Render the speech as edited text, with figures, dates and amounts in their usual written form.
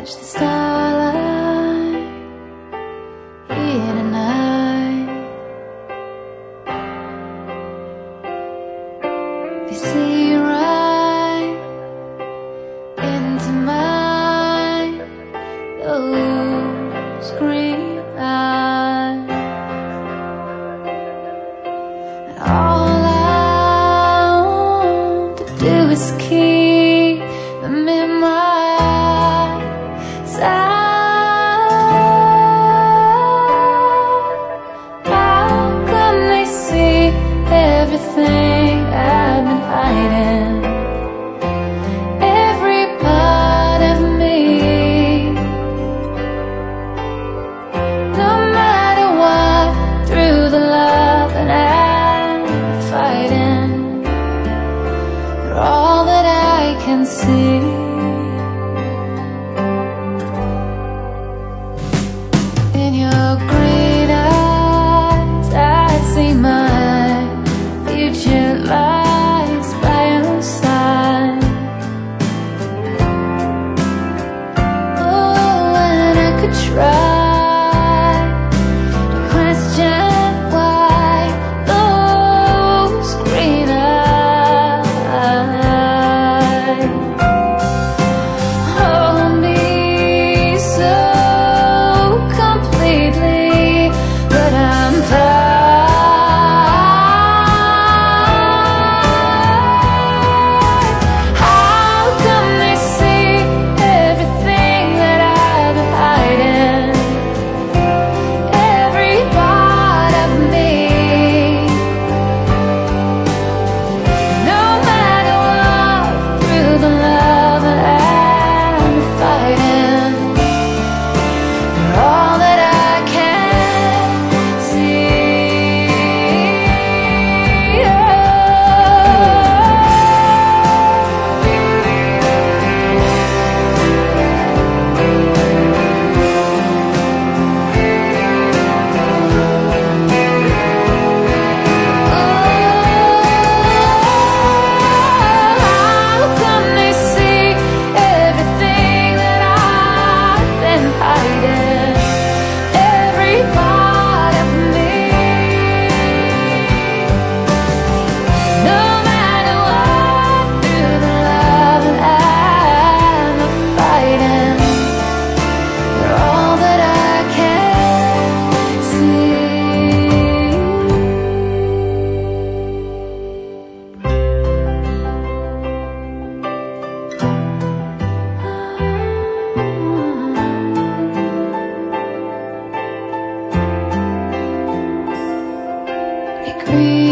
catch the starlight here tonight. They see right into mine, those green eyes. And all I want to do is keep them in my sight. How come they see everything I've been hiding? Every part of me. No matter what, through the love that I'm fighting, they're all that I can see. In your green eyes, I see my future lies by your side. Oh, and I could try to question why those green eyes hold me so completely, but I'm tired. How come they see everything that I've been hiding? Every part of me. No matter what, through the love that I'm fighting, you're all that I can see. How come they see everything that I've been hiding? Every part of me. No matter what, through the love that I'm fighting, you're all that I can see. Agree.